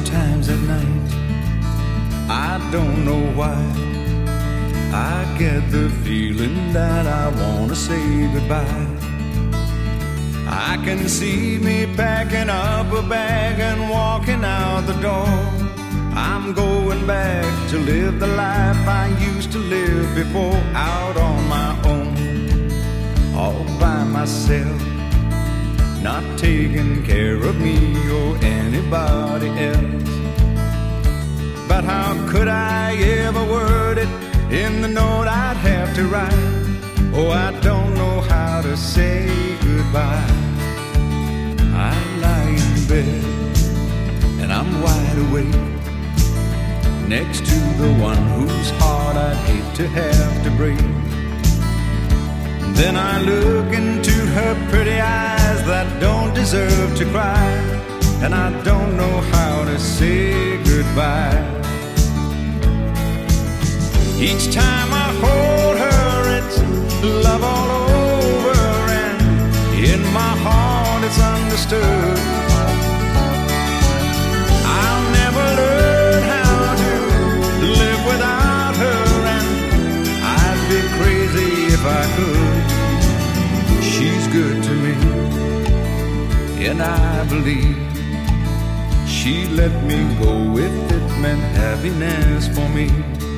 sometimes at night, I don't know why, I get the feeling that I want to say goodbye. I can see me packing up a bag and walking out the door. I'm going back to live the life I used to live before, out on my own, all by myself, not taking care of me or anybody else. But how could I ever word it in the note I'd have to write? Oh, I don't know how to say goodbye. I lie in bed and I'm wide awake, next to the one whose heart I'd hate to have to break. Then I look into her pretty eyes that don't deserve to cry, and I don't know how to say goodbye. Each time I hold her, it's love all over, and in my heart it's understood. I'll never learn how to live without her, and I'd be crazy if I could. She's good to me, and I believe she let me go if it meant happiness for me.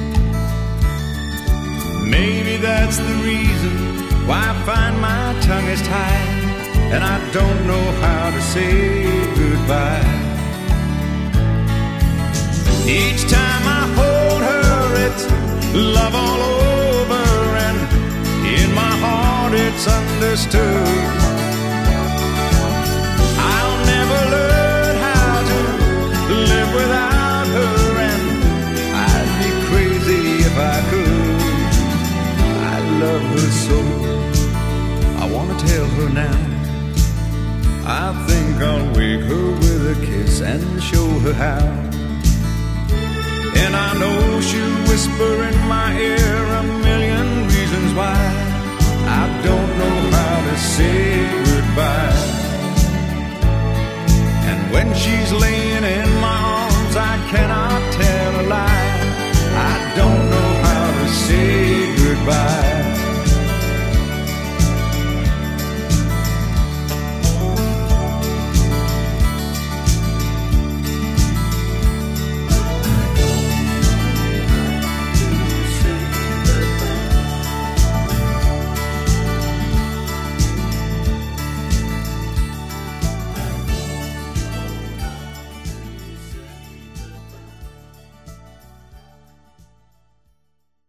Maybe that's the reason why I find my tongue is tied, and I don't know how to say goodbye. Each time I hold her, it's love all over, and in my heart it's understood. I'll never learn how to live without her, and I'd be crazy if I could. I love her so, I want to tell her now. I think I'll wake her with a kiss and show her how. And I know she'll whisper in my ear a million reasons why I don't know how to say goodbye. And when she's laying in